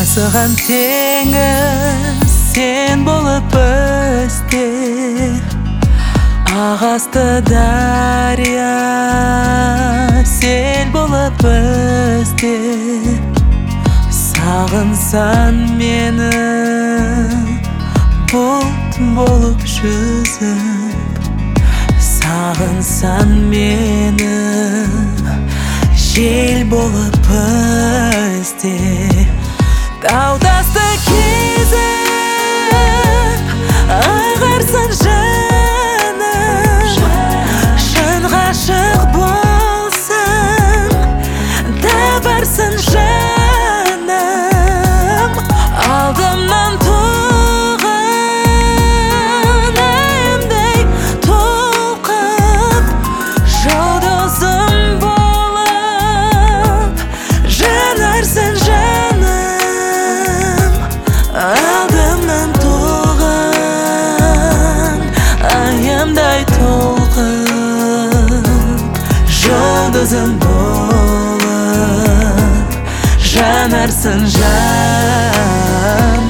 Тасыған теңіз сен болып өсте, ағасты дария сел болып өсте. Сағынсан мені бұлт болып жүзіп, сағынсан мені жел болып өсте. Тау-тасты кезіп ағарсын жаным, шын ғашық болсаң табарсын жаным. Алдымнан туған айымдай толқып, жұлдызым болып жанарсың жаным. Алдымнан туған айымдай толқып, жұлдызым болып жанарсың жаным.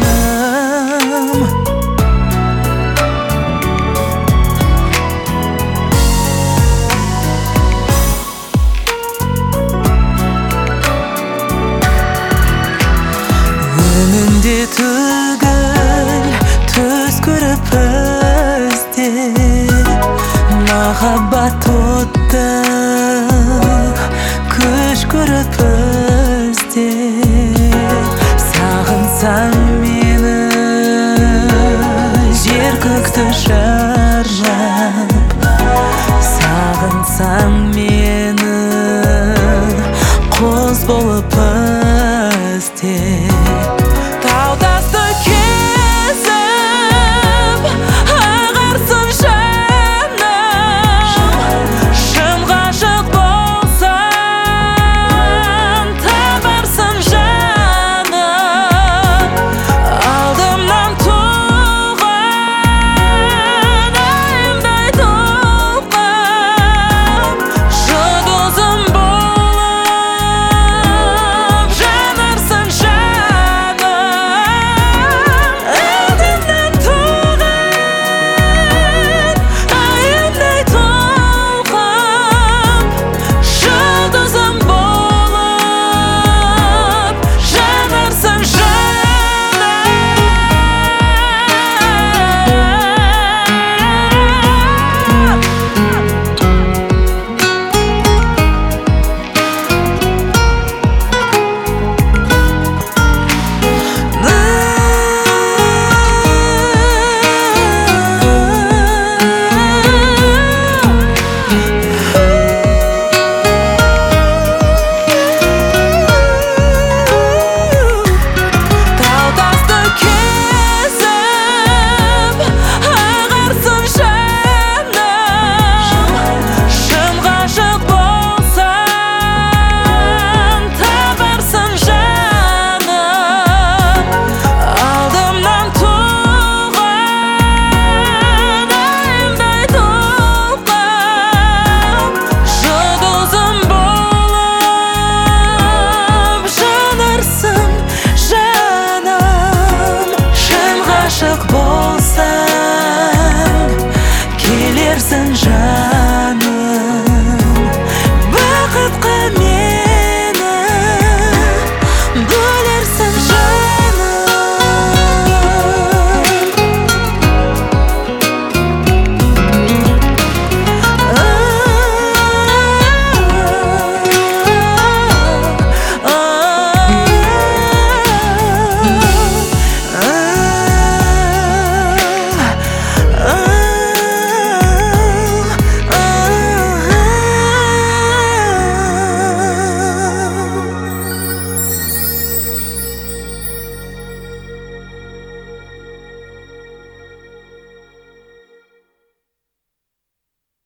Önünde түгіл түс көріп өзде, махаббат отты күш көріп өзде. Сағынсаң мені жер көкті шарлап, сағынсаң мені құс болып